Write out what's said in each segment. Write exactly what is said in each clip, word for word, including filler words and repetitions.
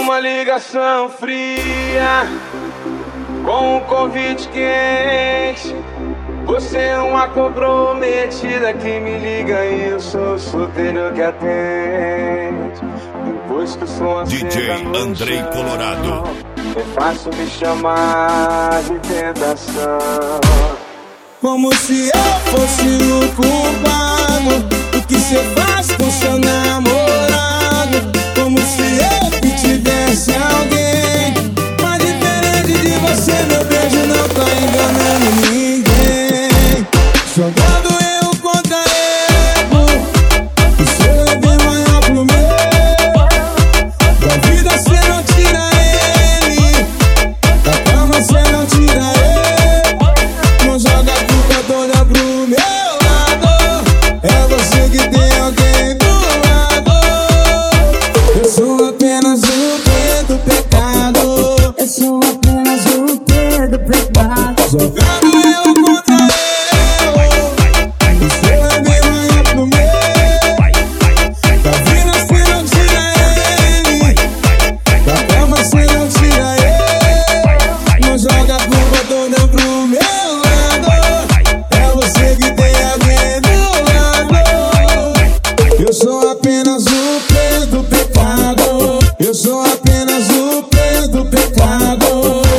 Uma ligação fria com um convite quente. Você é uma comprometida que me liga e eu sou solteiro que atende. Depois que o som D J Andrei Colorado, é fácil me chamar de tentação. Como se eu fosse o culpado do que cê faz com seu namorado. Como se eu que tivesse alguém. Mas diferente de você, meu beijo não tá enganando ninguém. Jogando eu contra ele, o seu é bem maior pro meu. Da vida cê não tira ele, da cama cê não tira ele. Não joga a culpa toda pro meu lado. É você que tem alguém do lado. Eu sou apenas o pé do pecado. Eu sou apenas o pé do pecado. Jogando eu contra ele, o seu é bem maior pro meu. Da vida cê não tira ele, da cama cê não tira ele. Não joga a culpa toda pro meu lado. É você que tem alguém do lado. Eu sou apenas o pé do pecado. Eu sou apenas o pé do pecado.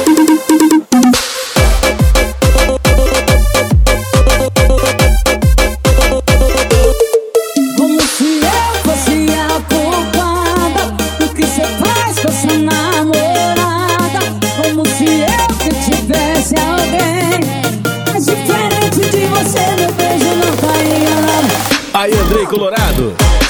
Como se eu fosse a culpada do que cê faz com sua namorada. Como se eu que tivesse alguém. Mas diferente de você, meu beijo não tá enganando. aí Andrei Colorado.